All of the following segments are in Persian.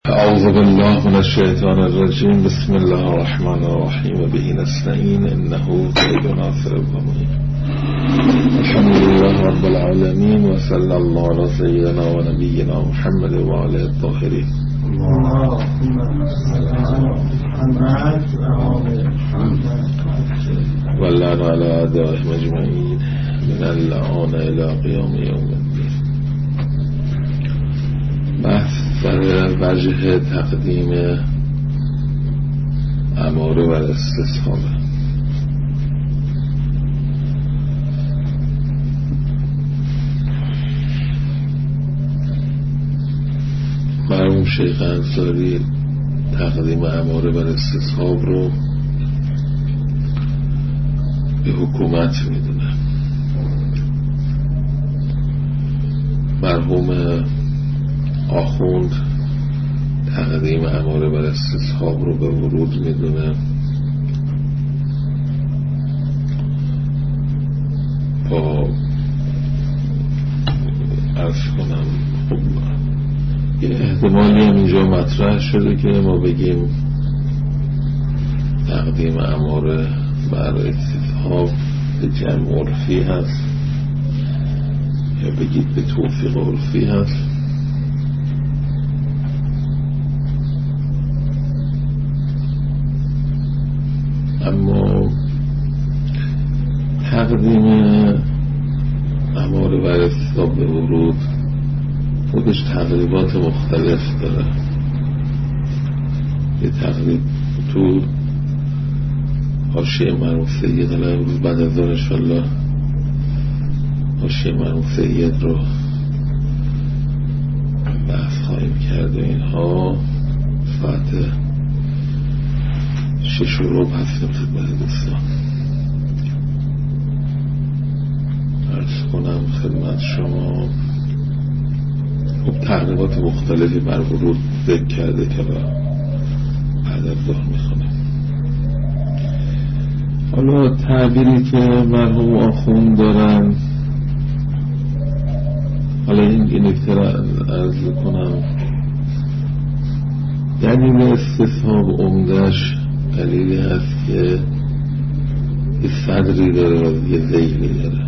اعوذ بالله من الشیطان الرجیم. بسم الله الرحمن الرحیم. به نستعین انه خیر ناصر الضمین. الحمد لله رب العالمین و صلی الله علی سیدنا و نبینا محمد و آله الطاهرین. و اللعن علی اعدائهم اجمعین من اللعان الی قیام یوم الدین. بحث در وجه تقدیم اماره و استصحاب. مرحوم شیخ انصاری تقدیم اماره و استصحاب رو به حکومت میدونه. مرحوم آخوند تقدیم اماره بر استصحاب رو به ورود میدونه. با عرض کنم یه احتمالی هم اینجا مطرح شده که ما بگیم تقدیم اماره بر استصحاب به جمع عرفی هست یا بگید به توفیق عرفی هست. اما تقدیم اماره بر استصحاب به ورود خودش تقریبات مختلف داره. یه تقریب تو حاشیه مرحوم سید امروز بعد از ظهر انشالله حاشیه مرحوم سید رو بحث خواهیم کرد و اینها ساعت 6:15 هستیم خدمت دوستان. عرض کنم خدمت شما خب تقریبات مختلفی بر ورود ذکر کرده که بعد از ظهر میخونم. حالا تعبیری که مرحوم آخوند دارن، حالا این نکته را عرض کنم. دلیل استصحاب عمدش دلیلی هست که یه صدری داره و یه ذیلی داره.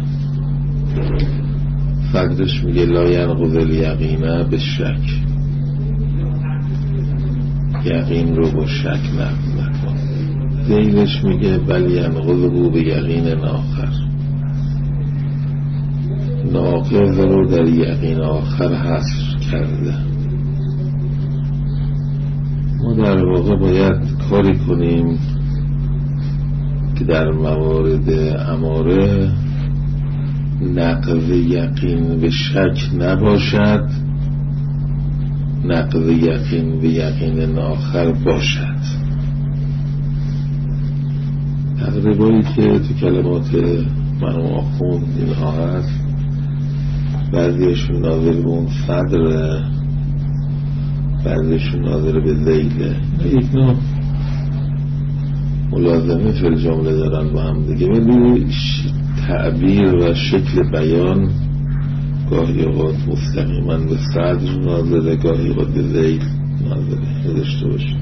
صدرش میگه لا ینقض الیقین به شک، یقین رو با شک نقض نکن. ذیلش میگه بل ینقضه به یقین آخر، ناقض رو در یقین آخر حصر کرده. ما در واقع باید کاری کنیم که در موارد اماره نقض یقین به شک نباشد، نقض یقین به یقین آخر باشد. تقریبایی که تو کلمات مرحوم آخوند اینها هست، بعضیشون ناظر به اون صدره، بعضیشون ناظر به ذیله. یک نوع ملازمه فی الجمله دارن با هم دیگه، ولی تعبیر و شکل بیان گاهی اوقات مستقیما به صدر ناظره، گاهی اوقات به ذیل ناظره داشته باشه.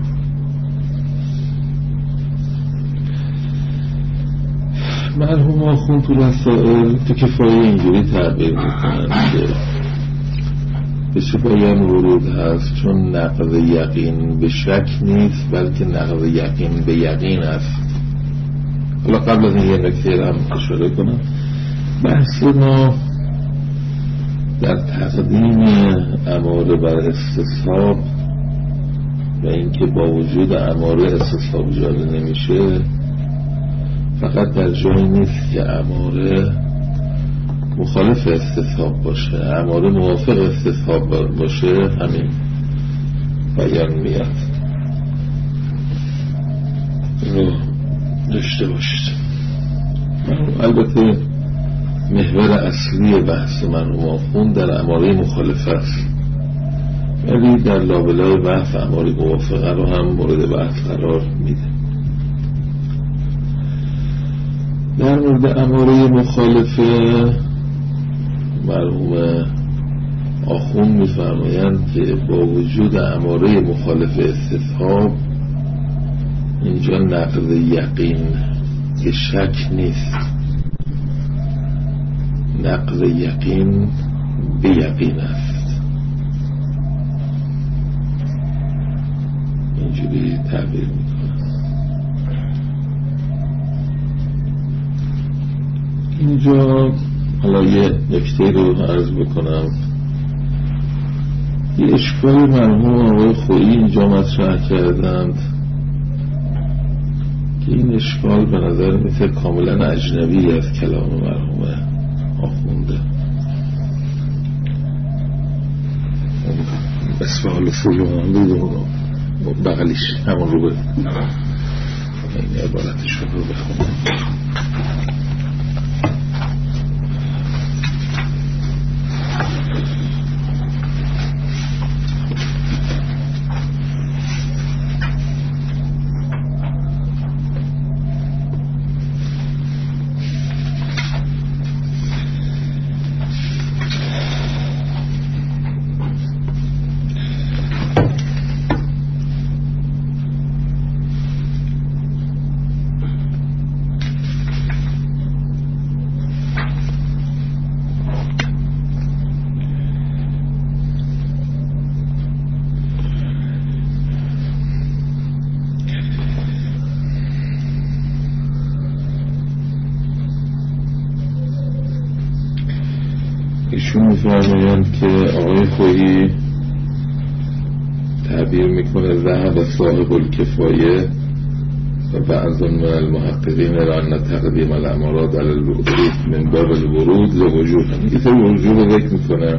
مرحوم آخوند تو رسائل تو کفایه اینجوری تعبیر میکنن که به چه بیان ورود هست، چون نقض یقین به شک نیست بلکه نقض یقین به یقین است. حالا قبل از این یه نکته هم اشاره کنم. بحث ما در تقدیم اماره بر استصحاب و اینکه با وجود اماره استصحاب جاری نمیشه فقط در جایی نیست که اماره مخالف استصحاب باشه، اماره موافق استصحاب باشه، همین بیان میاد. رو داشته باشید. البته محور اصلی بحث مرحوم آخوند در اماره مخالفه است، ولی در لابلای بحث اماره موافقه رو هم مورد بحث قرار میده. در مورد اماره مخالفه مرحوم آخوند می‌فرمایند که با وجود اماره مخالف استصحاب اینجا نقض یقین که شک نیست، نقض یقین به یقین است. اینجوری تعبیر میکنم. اینجا حالا یه نکته رو عرض بکنم. یه اشکال مرحوم آقای خویی اینجا مطرح کردند که این اشکال به نظر میسه کاملا اجنبی از کلام مرحوم آخونده. اسفال سویان بدون بغلیش همون رو به این عبارتش رو بخونم. ایشون می‌فرمایند که آقای خویی تعبیر میکنه ذهب صاحب الکفایه و بعض من المحققین لأن تقدیم الامارات علی الوجود من باب الورود لوجوب. یه سری وجوب رو ذکر میکنه،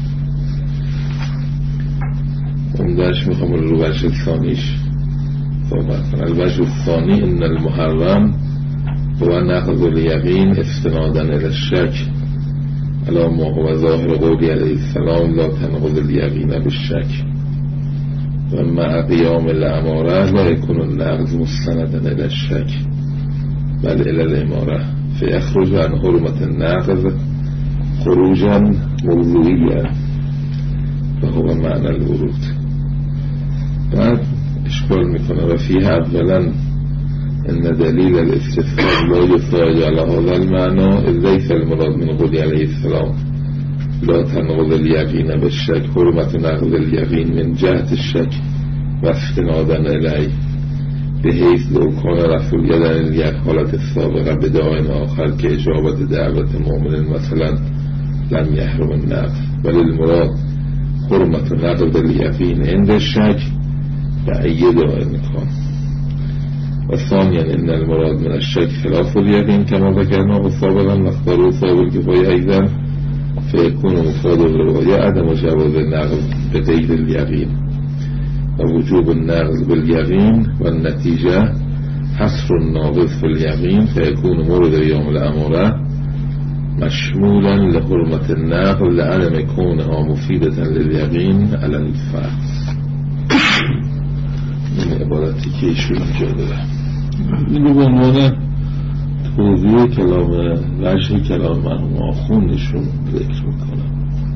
اون درش میخوام رو وجه ثانیش صحبت کنم. الوجه الثانی ان المحرم هو نقض الیقین استنادا الی الشک علی ما هو ظاهر قولی علیه السلام لا تنقض الیقین بالشک و مع قیام الاماره لا یکون النقض مستندا الی الشک بل الی الاماره فیخرج عن حرمت النقض خروجا موضوعیا و هو معنی الورود. بعد اشکال میکنه و فیه اولا ان دلیل الاستثناء لا يحتاج على هذا المعنى اذ ليس المراد من قوله عليه السلام لا تنقض اليقين بالشك حرمة نقض اليقين من جهة الشك واستنادا إليه بحيث لو كان رفع اليد عن الحالة السابقة بداع آخر كإجابة دعوة مؤمن مثلا لم يحرم النقض وللمراد حرمة نقض اليقين عند الشك بأي داع كان. وثانيا ان المراد من الشك خلاف اليقين كما ذكرناه سابقا واختاروا صاحب الكفاية ايضا فيكون مفاد الرواية عدم جواز النقض بغير اليقين ووجوب النقض باليقين والنتيجة حصر الناقض في اليقين فيكون مورد يوم الأمارة مشمولا لحرمة النقض لعدم كونها مفيدة لليقين على الفرض. این عبارتی که ایشون اینجا داره این رو به عنوان توضیح کلام وجه کلام مرحوم آخوندشون ذکر میکنم.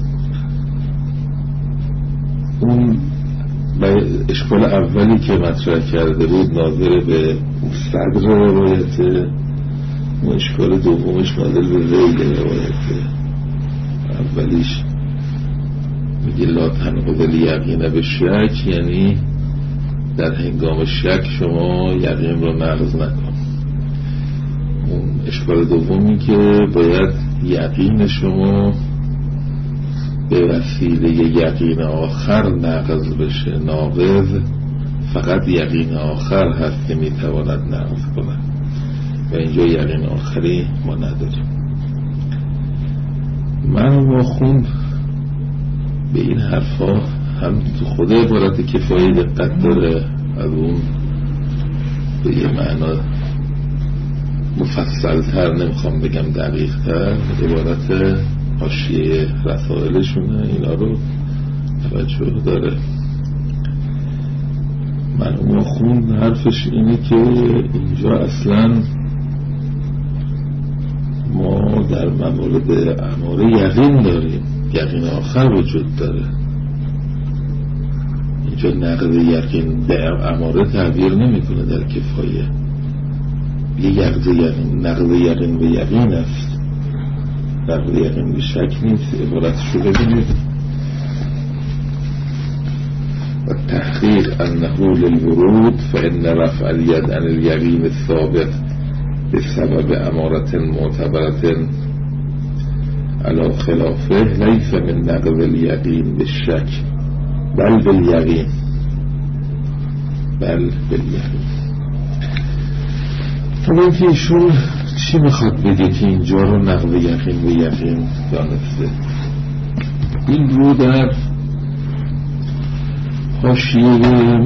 اون اشکال اولی که مطرح کرده بود ناظر به صدر روایته، اون اشکال دومش ناظر به ذیل روایته. اولیش میگه لا تنقض الیقین بالشک، یعنی در هنگام شک شما یقین رو نقض نکن. اون اشکال دومی که باید یقین شما به وسیله یقین آخر نقض بشه. ناقض فقط یقین آخر هست که میتواند نقض کنه و اینجا یقین آخری ما نداریم. من آخوند به این حرفا هم تو خود عبارت کفایه دقت داره، از اون به یه معنا مفصل تر، نمیخوام بگم دقیق تر، عبارت حاشیه رسائلشونه اینا رو توجه داره. من آخوند حرفش اینه که اینجا اصلا ما در موارد اماره یقین داریم، یقین آخر وجود داره. اینجا نقض یقین به اماره تعبیر نمیکنه در کفایه، یه نقض یقین به یقین است، نقض یقین به شک نیست. عبارتش رو ببینید: و تحقیق انه للورود فإن رفع الید عن اليقین الثابت بسبب امارة معتبرة على خلافه لیس من نقض الیقین بالشک بل بالیقین. طبعا که ایشون چی میخواد بگه که اینجا رو نقض یقین به یقین دانسته؟ این رو در حاشیه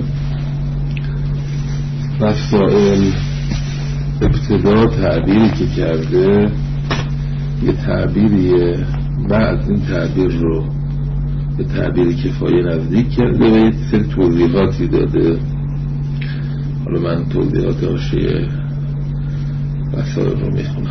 رسائل ابتدا تعبیری که کرده یه تعبیریه، بعد این تعبیر رو به تعبیر کفایه نزدیک کرده و یه سری توضیحاتی داده. حالا من توضیحات حاشیه رسائل رو میخونم.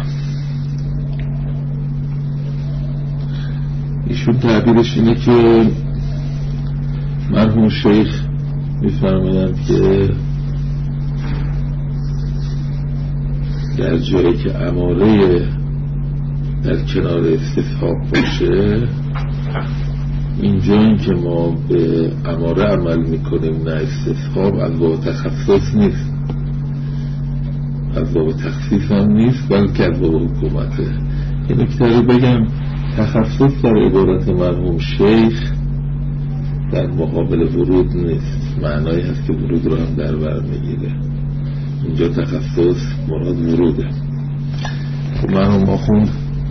ایشون تعبیرش اینه که مرحوم شیخ میفرمایند که در جایی که اماره در کنار استصحاب باشه، اینجا این که ما به اماره عمل میکنیم نه استصحاب، از باب تخصص نیست، از باب تخصیص هم نیست، بلکه از باب حکومته. این نکته رو بگم، تخصص در عبارت مرحوم شیخ در مقابل ورود نیست، معنایی هست که ورود رو هم در بر میگیره. اینجا تخصص مراد وروده. خب مرحوم آخوند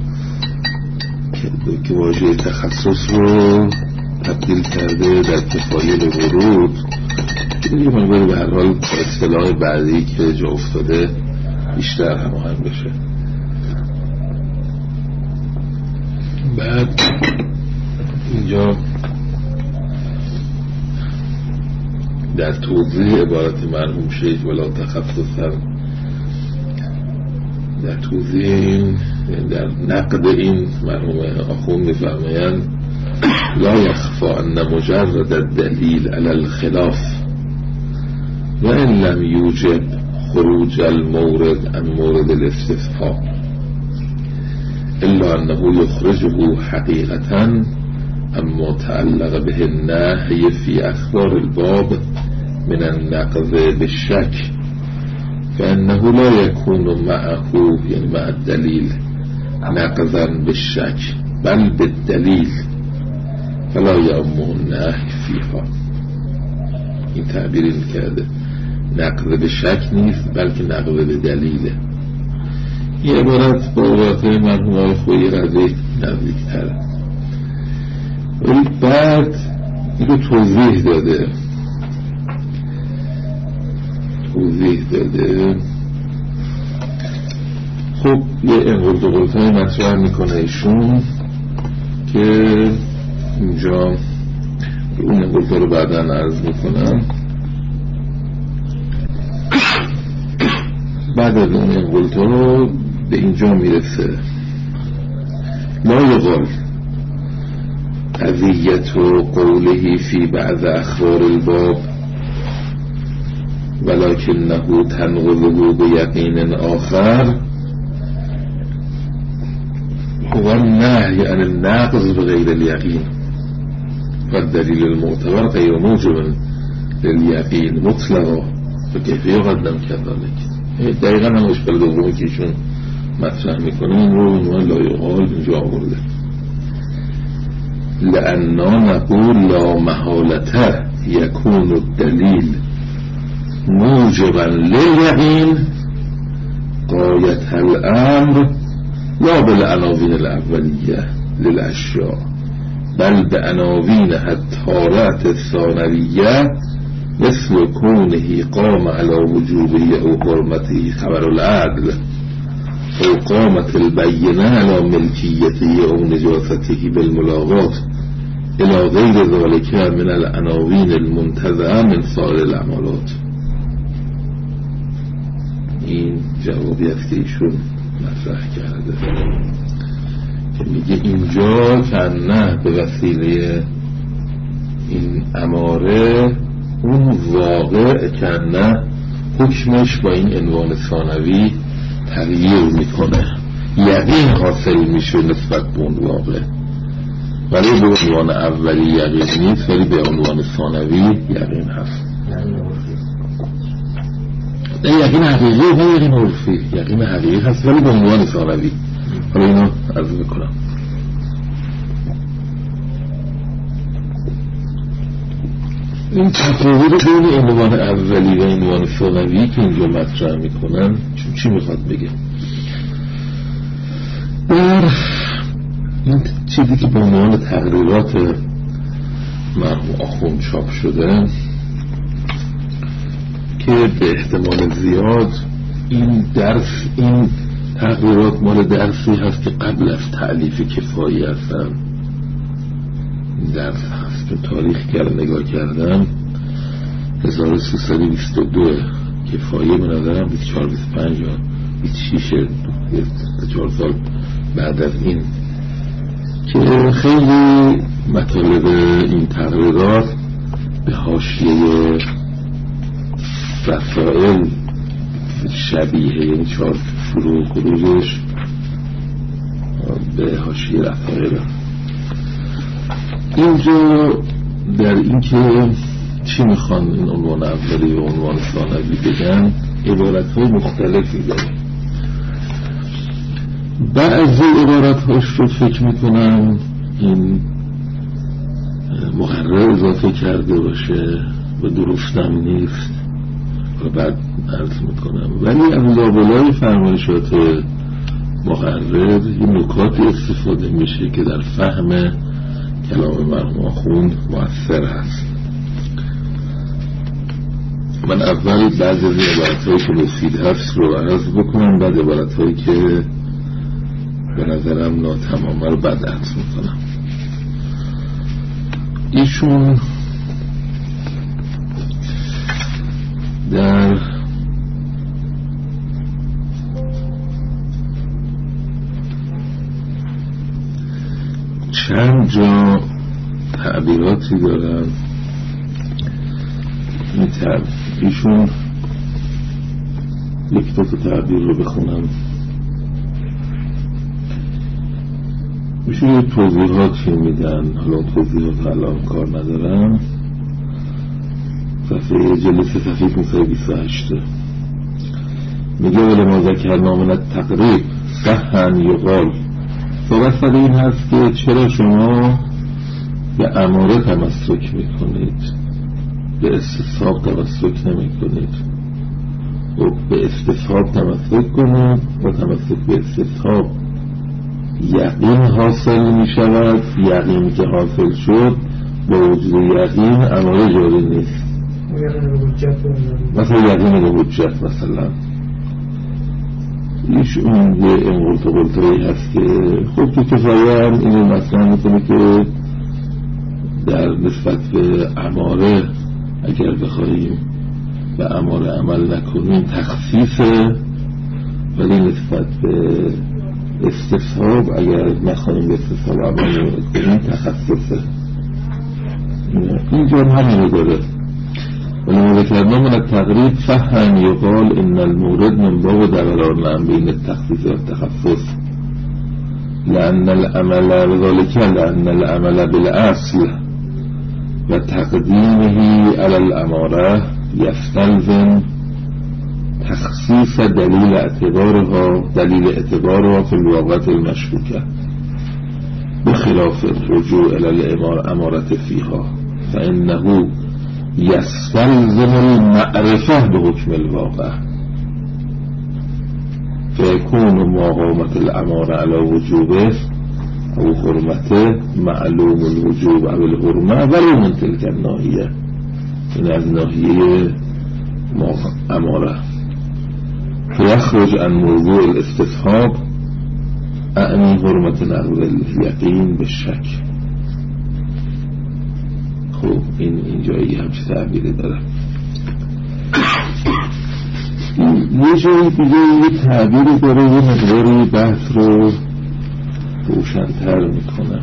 که واژه تخصص رو تبدیل کرده در کفایه ورود، دیگه من باید به هر حال با اصطلاح بعدی که جا افتاده بیشتر هماهنگ بشه. بعد اینجا در توضیح عبارت مرحوم شیخ ولا تخصص هم در توضیح این، در نقد این مرحوم آخوند می‌فرمایند لا يخفى ان مجرد الدلیل علی الخلاف و ان لم یوجب خروج المورد عن مورد الاستصحاب الا انه يخرجه حقیقتا اما تعلق به النهی فی اخبار الباب من النقض بالشک فانه لا يكون معه، یعنی مع الدلیل، نقضا بالشک بل بالدلیل فلا یعمه النهی فیها. این تعبیر این کرده، نقض به شک نیست بلکه نقض به دلیله. این عبارت با عبارت مرحوم آقای خویی رضی نزدیک‌تره. ولی بعد این رو توضیح داده خب یه انقلت و غلطای مطرح میکنه ایشون که اینجا اون انقلت رو بعدا عرض میکنم. بعد از اون انقلت رو به اینجا میرسه لا یقال قضیت و قوله فی بعض اخبار الباب ولکنه تنقضه به یقین آخر هو النهی عن النقض بغیر الیقین والدلیل المعتبر غیر موجب للیقین مطلقا فکیف یقدم کذالک. دقیقا هم اشکال دومی که ایشون مطرح میکنه این رو عنوان لا یقال اینجا آورده. لأننا نقول لا محالته يكون الدليل موجبا لليقين غاية الأمر لا بالعناوين الأولية للأشياء بل بعناوينها التارة الثانوية مثل كونه قام على وجوبه أو حرمته خبر العدل أو قامت البينة على ملكيته أو نجاسته بالملاغات إلى غير ذلك من العناوين المنتزعة من سائر العمالات. این جوابی است که ایشون مطرح کرده. که میگه اینجا کنه به وسیله این اماره اون واقع کنه حکمش با این عنوان ثانوی تغییر میکنه، یقین حاصل میشه نسبت به اون واقع، ولی به عنوان اولی یقین نیست، ولی به عنوان ثانوی یقین هست. نه یقین حقیقی و یقین عرفی، یقین حقیقی هست ولی به عنوان ثانوی. حالا اینو عرض میکنم. این تفاوت بین عنوان اولی و عنوان ثانوی که اینجا مطرح میکنن چی میخواد بگه؟ در این چیزی که به عنوان تقریرات مرحوم آخوند چاپ شده که به احتمال زیاد این تقریرات مال درسی هست که قبل از تألیف کفایی هستن. این درس هست که تاریخ نگاه کردم 1322 کفایی به نظرم 24-25 یا 26 4 سال بعد از این که خیلی مطالب این تقریرات به حاشیه رسائل شبیه، یعنی 4 شروع خروجش به حاشیه رسائل. اینجا در این که چی میخوان این عنوان اولی و عنوان ثانوی بگن عبارت‌های مختلفی داره. بعضی عبارت‌هاش رو فکر میکنم این مقرر اضافه کرده باشه و درستم نیست و بعد عرض میکنم، ولی از لابلای فرمایشات مقرر یه نکاتی استفاده میشه که در فهم کلام مرحوم آخوند مؤثر هست. من اول بعضی از عبارت‌هایی که مفید هست رو عرض بکنم، بعد عبارت‌هایی که به نظرم ناتمامه رو بعد عرض میکنم. ایشون در چند جا تعبیراتی دارن. ایشون یک دو تعبیر رو بخونم، ایشون یه توضیحاتی میدن، حالا توضیحات الان کار ندارم. صفحه جلسه صفحه 528 میگه ولی ما ذکرنا من التقریب صحن یقال. صحبت سر این هست که چرا شما به اماره تمسک میکنید، به استصحاب تمسک نمی کنید؟ و به استصحاب تمسک کنید و تمسک به استصحاب یقین حاصل می شود. یقین که حاصل شد با وجود یقین اماره جاری نیست. مثلا یقین به حجت مثلا ایش اون یه انقلتهی هست که خب تو کفایه هم اینو مثلا میکنه که در نسبت به اماره اگر بخواهیم به اماره عمل نکنیم تخصیصه، ولی نسبت به استصحاب اگر نخواهیم به استصحاب عمل نکنیم تخصیصه. اینجا همینو داره. ولما ذكرنا من التقريب فهم يقال ان المورد من باب دوران بين التخصيص والتخصص لأن العمل بالأصل وتقديمه على الأمارة يستلزم تخصيص دليل اعتبارها في الواقع المشكوكة بخلاف الرجوع إلى الأمارة فيها فإنه يستلزم المعرفة بحكم الواقع فيكون مقامة الأمارة على وجوبه أو حرمته معلوم الوجوب أو الحرمة ولو من تلك الناحية من الناحية أمارة فيخرج عن موضوع الاستصحاب أعني حرمة نقل اليقين بالشك. خب این جایی همچه تعبیری داره. یه جایی دیگه یه تعبیری داره، یه مقداری بحث رو روشن‌تر میکنه.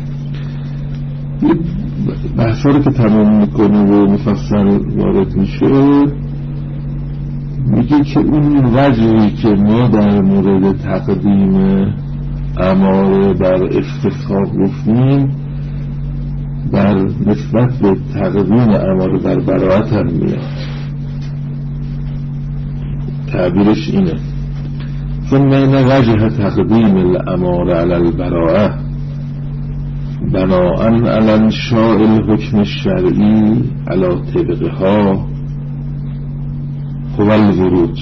بحثا رو که تمام میکنه و مفصل وارد میشه، میگه که اون وجهی که ما در مورد تقدیم اماره بر استصحاب گفتیم در نسبت به تقدیم اماره بر براءت هم میاد. تعبیرش اینه: ثم این وجه تقدیم الاماره علی البراءه بناء علی انشاء الحکم الشرعی علی طبقها هو الورود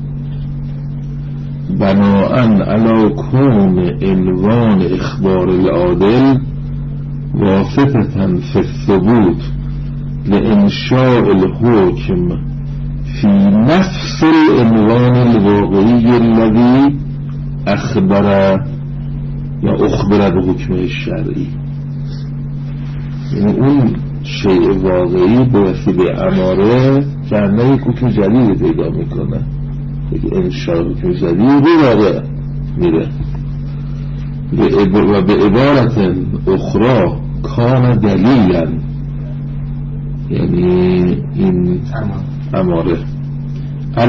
بناء علی کون عنوان اخبار العادل واسطة فی الثبوت لانشاء الحکم فی نفس العنوان الواقعی الذی اخبر یا اخبر به حکم الشرعی. یعنی اون شیء واقعی به وسیله اماره که همه یک حکم جدید پیدا میکنه، یک انشاء حکم جدید به واقع میره و به عبارت اخرى کان دلیلا، یعنی این اماره علی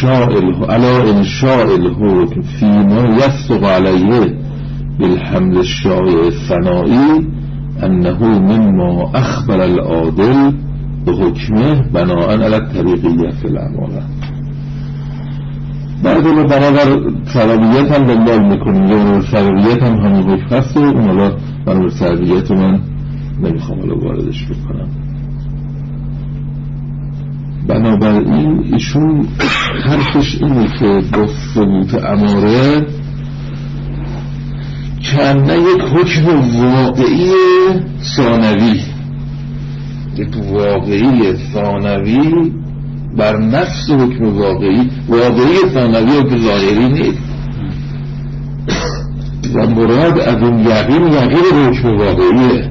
انشاء الحکم فیما یصدق علیه بالحمل الشایع الثنائی انه مما اخبر العادل به حکمه بناء علی الطریقیت الاماره. بعد ما بنابر سببیت هم دنبال میکنیم، یا سببیت هم همون حکم هست و اون حالا بنابر سببیت من نمیخوام حالا واردش بکنم. بنابراین ایشون حرفش اینه که با ثبوت اماره کنه یک حکم واقعی ثانوی، یک واقعی ثانوی بر نفس حکم واقعی ثانوی و که ظاهری نیست و مراد از اون یقین حکم واقعیه.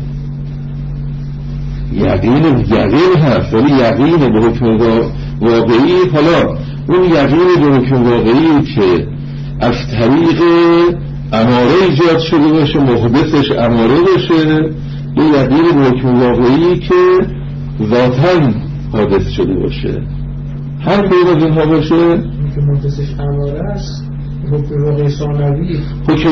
یقین هست ولی یقین به حکم واقعی، حالا اون یقین به حکم واقعی که از طریق اماره ایجاد شده باشه، محدثش اماره باشه، یه یقین به حکم واقعی که ذاتاً حادث شده باشه. هر کدوم از اینها باشه که محدثش اماره است، حکم واقعی ثانوی، حکم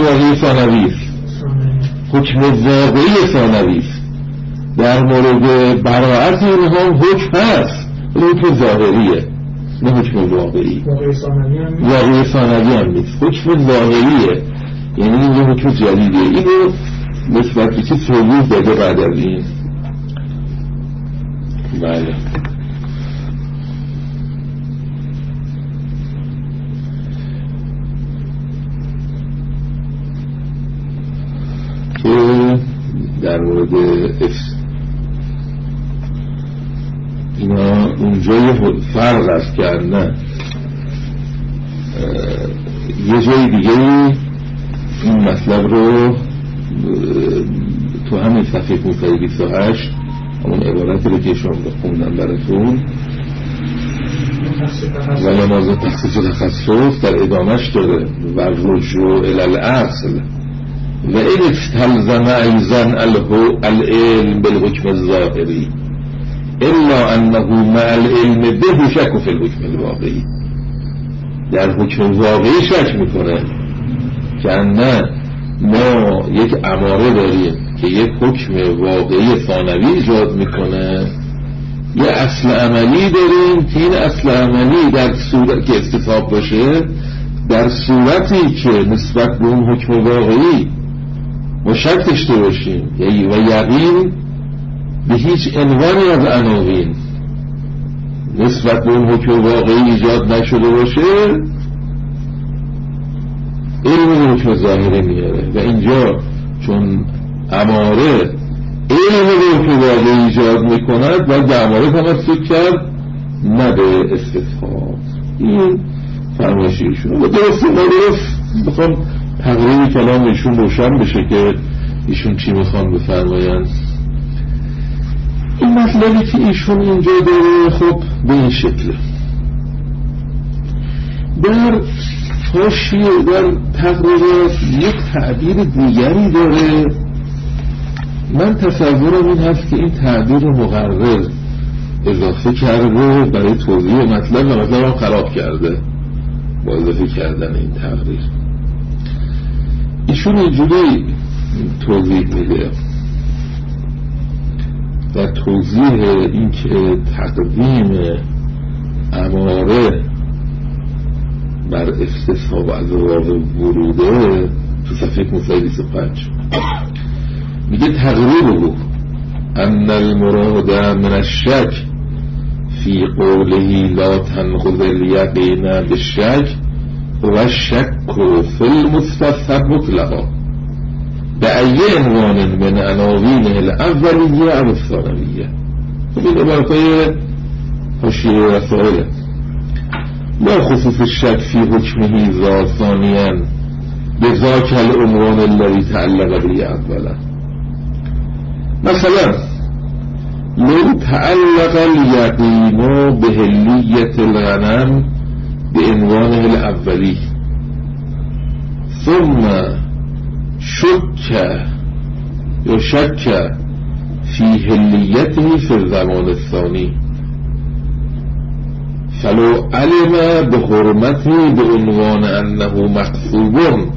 واقعی ثانوی در مورد براءت اینها حکم هست، حکم ظاهریه نه حکم واقعی. واقعی ثانوی هم نیست، حکم ظاهریه، یعنی این حکم جدیده. اینو نسبت به چی توضیح داده بعد از این. بله که در مورد اینا اونجای فرق است که نه یه جای دیگه این مطلب رو تو همین صفحه 528 همون عبارتی رو که شما خوندم براتون و نماز تخصیص و تخصص در ادامش داره و رجوع الاصل و این استلزم ایزن العلم بالحکم الظاهری الا انه مع العلم به شک فی الحکم الواقعی. در حکم واقعی شک میکنه که نه ما یک اماره داریم که یک حکم واقعی ثانوی ایجاد میکنه، یه اصل عملی داریم که این اصل عملی در صورت که استصحاب باشه، در صورتی که نسبت به اون حکم واقعی ما شک داشته باشیم و یقین به هیچ عنوانی از عناوین نسبت به اون حکم واقعی ایجاد نشده باشه، علم به حکم ظاهری میاره. و اینجا چون اماره علم به حکم واقعی ایجاد میکند و به اماره تمسک کرد نه به استصحاب. این فرمایشیشون و درست بخوام تقریبی کلام ایشون روشن بشه که ایشون چی میخوان بفرمایند. این مطلبی که ایشون اینجا داره خب به این شکله. در حاشیه در تقریرات یک تعبیر دیگری داره. من تصورم این هست که این تعبیر مقرر اضافه کرده برای توضیح مطلب و مطلب هم خراب کرده با اضافه کردن این تقریر. ایشون اینجوری توضیح میده در توضیح این که تقدیم اماره بر استصحاب از راه وروده تو صفحه 25 میگه تقریره ان المراد من الشک فی قوله لا تنقض الیقین بالشک و الشک فی المستصحب مطلقا بأی عنوان من عناوین الاولیه او الثانویه. این عبارتهای حاشیه رسائل لا خصوص الشک فی حکمه ذا ثانیا بذاک العنوان الذی تعلق به اولا. مثلا لو تعلق الیقین بهلیت الغنم بعنوانه الاولی ثم شک فی هلیته فی الزمان الثانی فلو علم بحرمته بعنوان انه مقصوب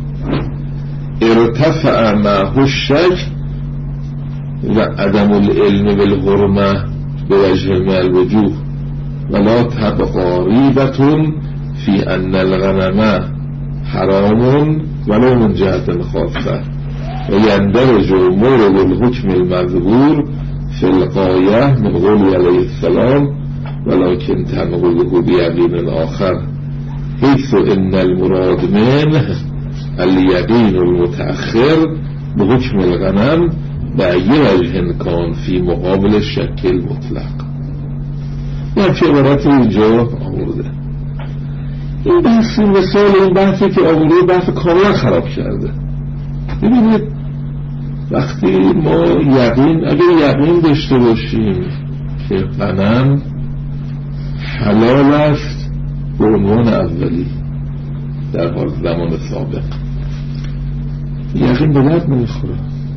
ارتفع معه الشک و عدم العلم بالحرمه بوجه من الوجوه ولا تبقى ریبة فی ان الغنم حرام ولو من جهت خاصه و یندرج مورد الحکم المذکور فی الغایه من قوله علیه السلام ولكن تنقضه بیقین آخر حیث ان المراد منه الیقین المتأخر بحکم الغنم بأی وجه کان فی مقابل الشک المطلق. این چه عبارت اینجا آورده. این بحثی مثال این بحثی که آورده بحث کاملا خراب کرده. ببینید وقتی ما اگر یقین داشته باشیم که غنم حلال است به عنوان اولی در حال زمان سابق، یقین به درد نمیخوره.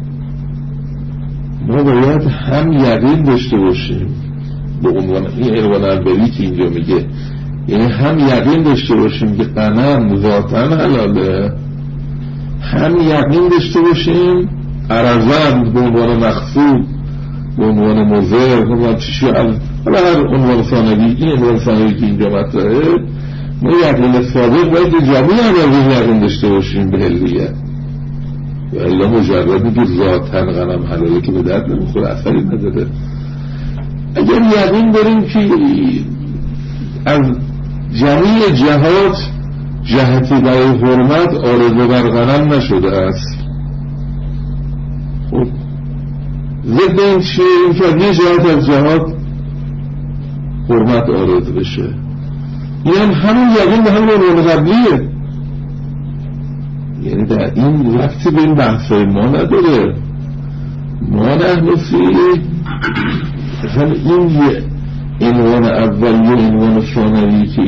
ما باید هم یقین داشته باشیم به عنوان این عنوان اولی که اینجا میگه، یعنی هم یقین داشته باشیم که غنم ذاتاً حلاله، هم یقین داشته باشیم عرضاً به عنوان مخصوص، به عنوان مضر، به عنوان چیشی از هر عنوان ثانوی. این عنوان ثانوی که اینجا مطرحه ما یقین صادق باید به جمعی هم یقین داشته باشیم به هلیت، و الا مجرد میگه ذاتاً غنم حلاله که به درد نمیخوره، اثری نداره. اگر یقین داریم که از جمعی جهات جهتی برای حرمت آرزو بر غنم نشده است، خب ضد این چیه؟ این که از یه جهت از جهات حرمت آرزو بشه، این همون یقین به همون عنوان قبلیه. یعنی در این وقتی به این بحثای ما نداره. ما نحنفی اصلا این عنوان اولی و عنوان ثانوی که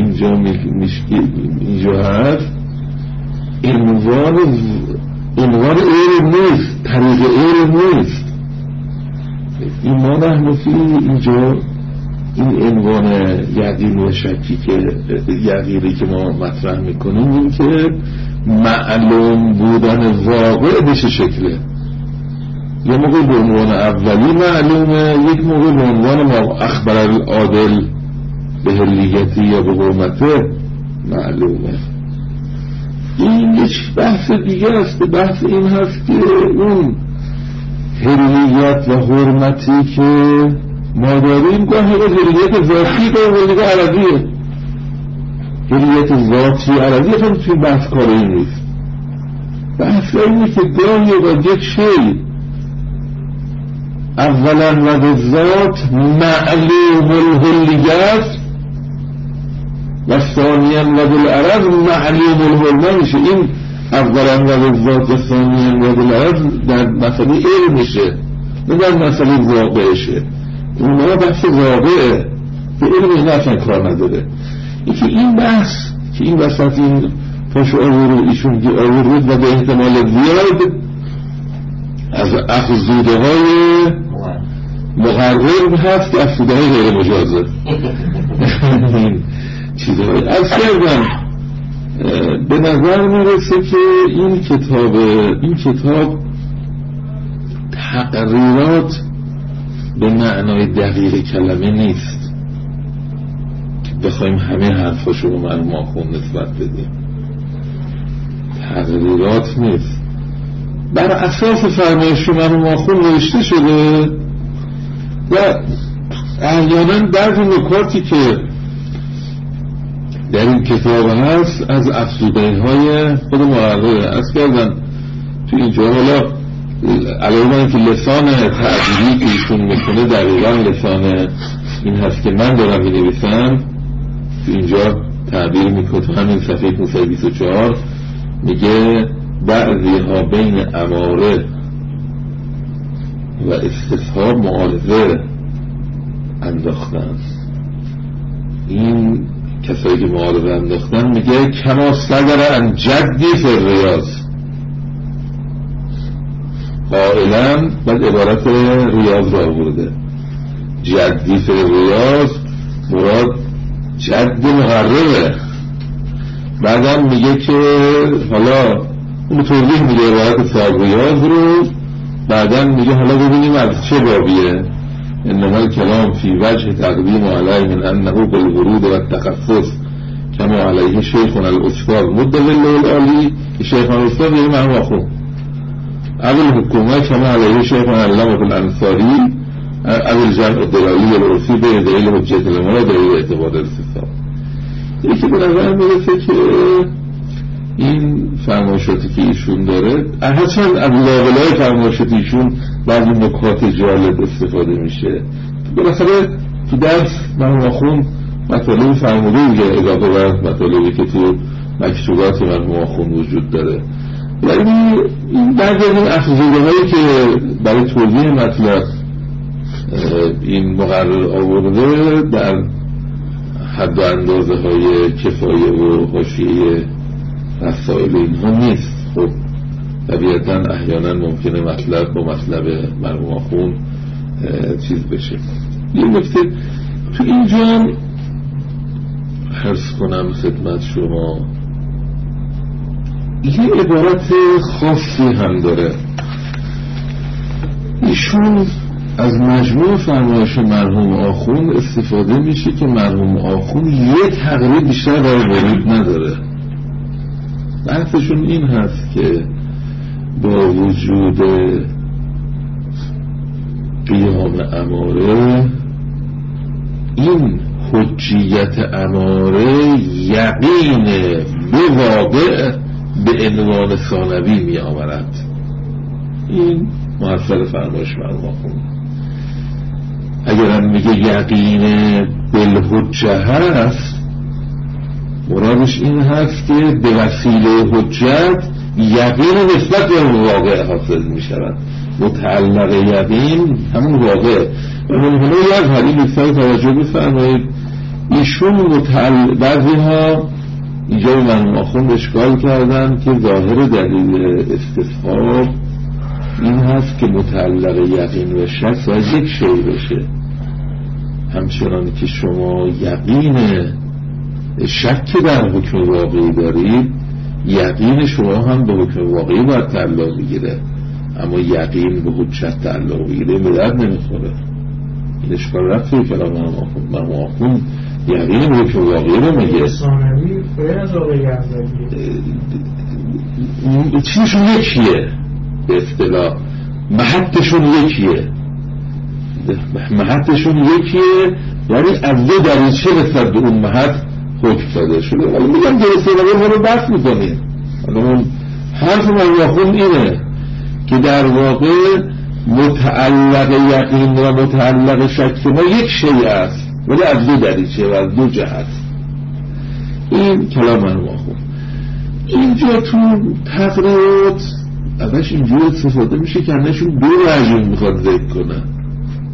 اینجا هست عنوان علم نیست، طریق علم نیست. این ما نحنفی اینجا این عنوان یقین و شکی که یقینی که ما مطرح میکنیم این که معلوم بودن واقع به چه شکله. یه موقع به عنوان اولی معلومه، یک موقع به عنوان ما اخبر العادل به هلیتی یا به حرمته معلومه. این یک بحث دیگه است. بحث این هست که اون هلیت و حرمتی که ما داریم گاهی با هلیت ذاتی و هلیت عرضیه. هلیت ذاتی عرضی هم توی بحث کاری نیست. بحث اینه که گاهی با یک شی اولا و به ذات معلوم الهلیت و ثانیا و بالعرض معلوم الحرمه میشه. این اولا و به ذات و ثانیا و بالعرض در مسئله علم میشه، نه در مسئله واقعشه. اونها بحث واقعه که علم این اصلا کار نداره. این بحث که این وسط این پاشو آورد ایشون آورد و به احتمال زیاد از افزوده های مقرر هست که افزوده های غیر مجازه چیزهایی از کردن. به نظر میرسه که این کتاب تقریرات به معنای دقیق کلمه نیست که بخوایم همه حرفاشو به مرحوم آخوند نسبت بدیم. تقریرات نیست، بر اساس فرمایش مرحوم آخوند نوشته شده و احیانا بعضی نکاتی که در این کتاب هست از افزوده های خود مقرره از کردن تو اینجا. حالا علاوه که لسان تعبیری که ایشون میکنه دقیقا لسان این هست که من دارم مینویسم، تو اینجا تعبیر میکنه تو همین صفحه 524 میگه بعضی ها بین اماره و استصحاب معارضه انداختن. این کسایی که معارضه انداختن میگه کما صدر عن جدی فی الریاض قائلا، بعد عبارت ریاض را آورده جدی فی الریاض مراد جد مقرره. بعدم میگه که حالا اون توضیح میده عبارت صاحب ریاض رو، بعدم میگه حالا ببینیم از چه بابیه. انما الكلام فی وجه تقدیم علیه من انه بالورود و التخصص کما علیه شیخنا الاستاذ مدظل العالی که شیخنا الاستاذ یعنی مرحوم آخوند، اول حکومت کما علیه شیخنا علامة الانصاری اول جمع الدلالی العرفی بین دلیل حجت الامام و دلیل اعتبار الاستصحاب. یکی به نظر میرسه که این فرمایشاتی که ایشون داره هرچند از لابلای فرمایشات ایشون بعضی نکات جالب استفاده میشه. بالاخره تو درس مرحوم آخوند مطالب فرموده دیگه اضافه بر مطالبی که تو مکتوبات مرحوم آخوند وجود داره، ولی این بعضی از این افزوده‌هایی که برای توضیح مطلب این مقرر آورده در حد و اندازه های کفایه و حاشیه رسائل اینها نیست. خب طبیعتا احیانا ممکنه مطلب با مطلب مرحوم آخوند چیز بشه. یه نکته تو اینجا عرض کنم خدمت شما، یه عبارت خاصی هم داره. ایشون از مجموع فرمایش مرحوم آخوند استفاده میشه که مرحوم آخوند یه تقریب بیشتر برای ورود نداره. بحثشون این هست که با وجود قیام اماره این حجیت اماره یقین به واقع به عنوان ثانوی می آورد. این محصل فرمایش مرحوم آخوند. اگرم میگه یقین بالحجه هست، مرادش این هست که به وسیله حجت یقین نسبت به واقع حاصل می شود. متعلق یقین همون واقع. منهنه یک حدیث بسیار توجه بفرمایید، ایشون بعضی ها اینجا به مرحوم آخوند اشکال کردن که ظاهر دلیل استصحاب این هست که متعلق یقین و شک باید یک شی بشه، همچنان که شما یقین شک در حکم واقعی دارید، یقین شما هم به حکم واقعی باید تعلق بگیره، اما یقین به حجت تعلق بگیره به درد نمیخوره. این اشکال رفت توی کلام مرحوم آخوند یقین به حکم واقعی رو میگه. ثانوی غیر از واقعی چیزشون یکیه، به اصطلاح محطشون یکیه، یعنی از دو دریچه نسبت به اون محط حکم داده شده. ولی میگم درسته نگه رو بحث میکنیم. اون حرف مرحوم آخوند اینه که در واقع متعلق یقین و متعلق شک ما یک شیء است، ولی از دو دریچه و از دو جهت. این کلام مرحوم آخوند. اینجا تو تقریرات ازش اینجور استفاده میشه که همشون دو رجل میخواد ذکر کنن.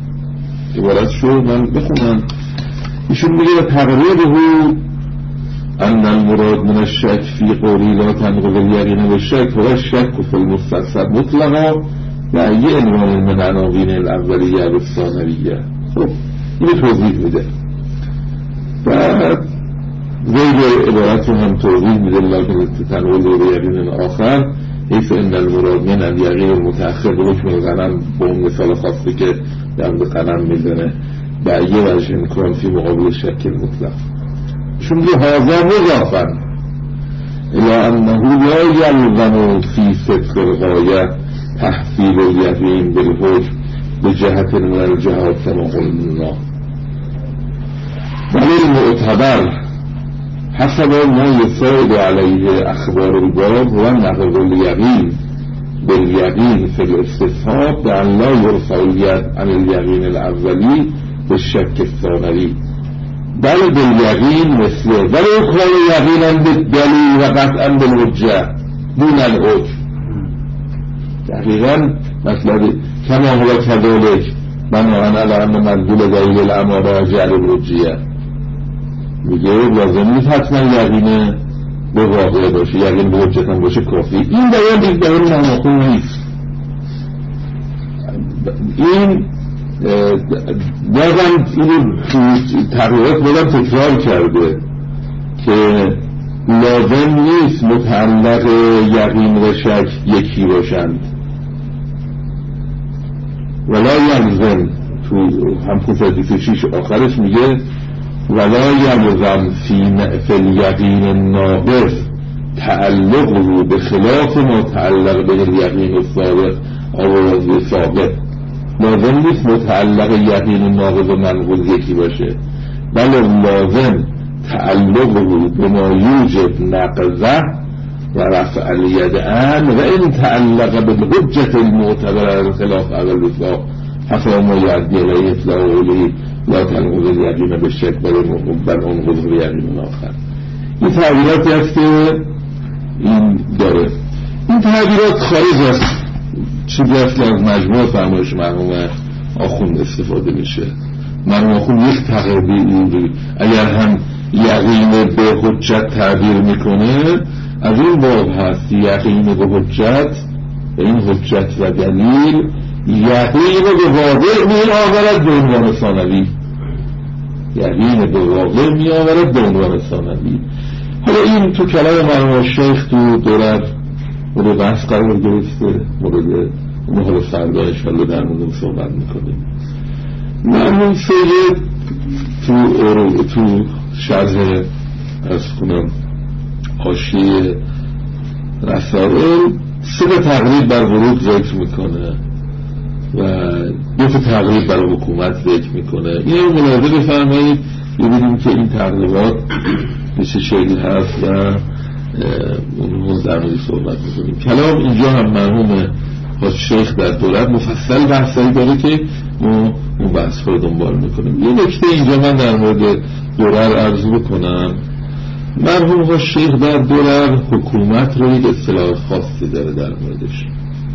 عبارت شو من بخونم. ایشون میگه تقریره ان المراد من الشک فی قولی لا تنقض الیقین بالشک هو الشک فی المستصحب مطلقا و ای عنوان من عناوین الاولیه و الثانویه. خب اینو توضیح میده. بعد غیر عبارت رو هم توضیح میده لکن تنقض الیقین آخر حیث ان المراد من الیقین المتأخر به حکم الغنم با اون مثال خاصی که در غنم میزنه و ای وجه کن فی مقابل شک مطلق شون میگه هذا مضافا الى انه لا یلزم فی صدق الغایه تحصیل الیقین بالحکم بجهت من الجهات کما قلنا ولی المعتبر حسب ما يساعد عليه اخبار الباب و نقض الیقین بالیقین فی الاستصحاب بأن لا يرفع الید عن الیقین الاولی بالشک الثانوی بل بالیقین مثله ولی اخوان یقینا بالدلیل و قطعا بالحجه دون الحکم. دقیقا مطلب کما هو کذالک بناء علی ان مدلول دلیل الاماره جعل الحجیه میگه لازم نیست حتما یقین به واقع باشه، یقین به حجت هم باشه کافی. این بیان نامخون نیست. این بازم اینو تغییرات بودم تکرار کرده که لازم نیست متعلق یقین و شک یکی باشند. ولا یلزم تو هم خصوصی 6 آخرش میگه ولا یلزم فی الیقین الناقص تعلقه به خلاف ما تعلق به الیقین السابق او سابق. لازم نیست متعلق یقین ناقض و منقوض یکی باشه، بله لازم تعلقه به ما یوجب نقضه و رفع الیدعن و این تعلق به حجت المعتبر خلاف اول اطلاق حسب ما یعدی علیه اطلاق اولی لا تنقض الیقین به شک بل انقض به یقین آخر. این تعبیراتی هست که این داره. این تعبیرات خارج است چیزی اصلا از مجموع فرمایش مرحوم آخوند استفاده میشه. مرحوم آخوند یک تقریبی اگر هم یقین به حجت تعبیر میکنه از این باب هست یقین به حجت و این حجت و دلیل یقین به واقع می آورد به عنوان ثانوی، یقین به واقع می آورد به عنوان ثانوی. حالا این تو کلام مرحوم شیخ تو دولت مورد بحث قرار گرفته، مورد اون حالا فردا انشالله در مورد صحبت میکنیم. مرحوم سید تو شرح از کنم حاشیه رسائل 3 تقریب بر ورود ذکر میکنه و 2 تقریب بر حکومت ذکر میکنه. این ملاحظه بفرمایید ببینیم که این تقریبات به چه شکل هست و اونو در مورد صحبت میکنیم. کلام اینجا هم مرحوم شیخ در دولت مفصل بحثایی داره که ما اون بحث رو دنبال میکنیم. یه نکته اینجا من در مورد دولت عرض بکنم. مرحوم شیخ در دولت حکومت رو یک اصطلاح خاصی داره در موردش.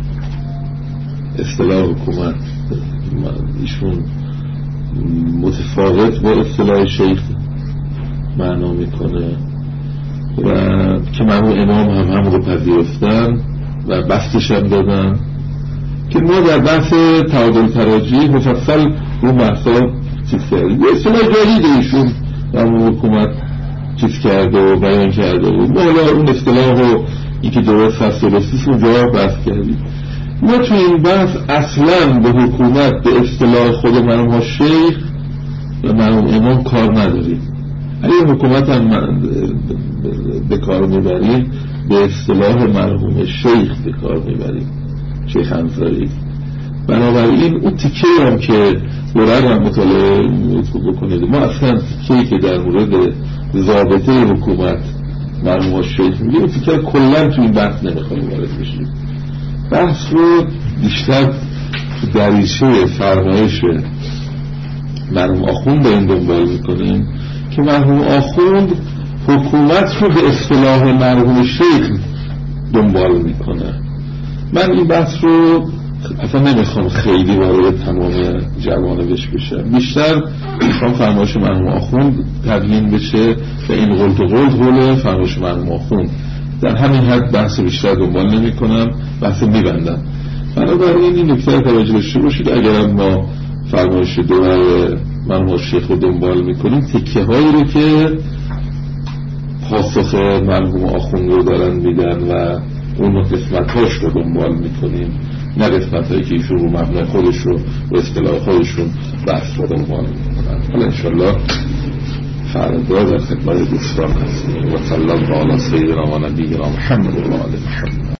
اصطلاح حکومت ایشون متفاوت با اصطلاح شیخ معنا میکنه و که مرحوم امام هم رو پذیرفتن و بستش هم دادن که ما در بحث تعادل تراجیح مفصل اون بحثا چیز کردیم. یه اصطلاح جدید ایشون در حکومت چیز کرده و بیان کرده و ما حالا اون اصطلاح رو یکی درست هست درستیش رو جواب بحث کردیم. ما تو این بحث اصلا به حکومت به اصطلاح خود مرحوم شیخ و مرحوم امام کار نداریم. اگه حکومت هم به کار میبریم به اصطلاح مرحوم شیخ به کار میبریم، شیخ انصاری. بنابراین اون تیکه هم که دوران هم مطالعه بکنید ما اصلا تیکه‌ای که در مورد ضابطه حکومت مرحوم شیخ میگه اون تیکه کلا تو این بحث نمیخوایم وارد بشیم. بحث رو بیشتر تو دریچه فرمایش مرحوم آخوند این دنبال میکنیم که مرحوم آخوند حکومت رو به اصطلاح مرحوم شیخ دنبال میکنه. من این بحث رو اصلا نمیخوام خیلی وارد تمام جوانبش بشم، بیشتر میخوام فرمایش مرحوم آخوند تبیین بشه و این قول تو قول فرمایش مرحوم آخوند. در همین حد بحث بیشتر دنبال نمی کنم، بحث میبندم. بنابراین این نکته توجه داشته باشید اگر ما فرمایش دوباره مرحوم شیخ رو دنبال میکنیم، تکه هایی رو که پاسخ مرحوم آخوند رو دارن میدن و اون قسمت هاش رو دنبال میکنیم، نه قسمت هایی که ایشون رو مبنای خودش رو و اصطلاح خودشون بحث رو دنبال میکنن. حالا انشالله فردا در خدمت دوستان هستیم. و صلی الله علی سیدنا و نبینا محمد و آل محمد.